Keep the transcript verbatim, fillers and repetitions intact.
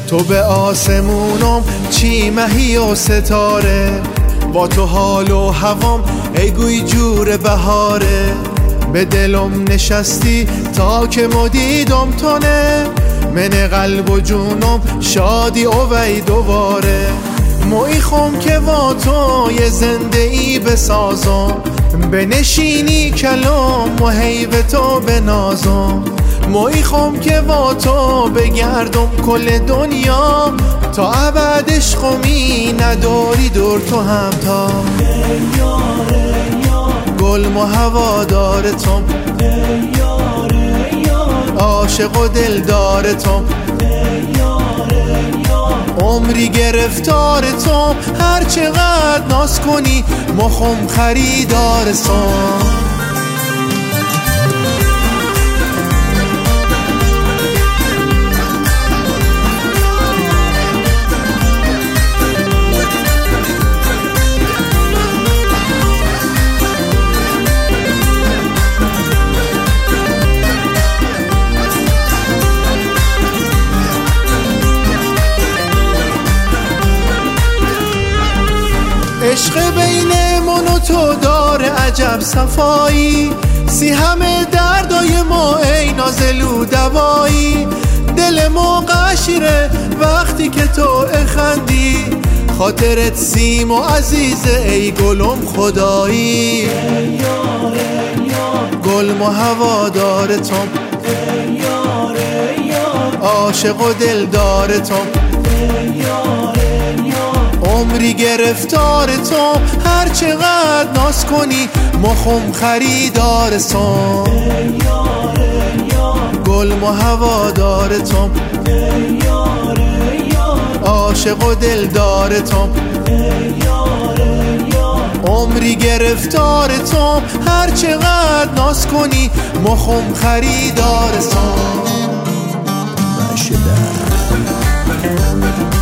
تو به آسمونم چی مهی و ستاره، با تو حال و هوام ای گوی جور بهاره. به دلم نشستی تا که مدیدم تونه، من قلب و جونم شادی اوی دوباره. موی خم که با تو یه زنده ای بسازم، بنشینی کلام و هی به تو بنازم. موی خم که با تو بگردم کل دنیا، تا ابد عشقمی نداری دور تو همتا. گل و هوادارتم، عاشق و دلدارتم، عمری گرفتارتم. هر چقدر ناز کنی مخم خریدارتم. عشق بین من و تو داره عجب صفایی، سی همه دردای ما ای نازلو دوایی. دل ما قشیره وقتی که تو اخندی، خاطرت سیم و عزیزه ای گلم خدایی. گل و هوادارتم، عاشق و دلدارتم، عمری گرفتارتم. هر چقدر ناز کنی مخم خریدارتم. گل و هوادارتم، عاشق و دلدارتم، عمری گرفتارتم. هر چقدر ناز کنی مخم خریدارتم.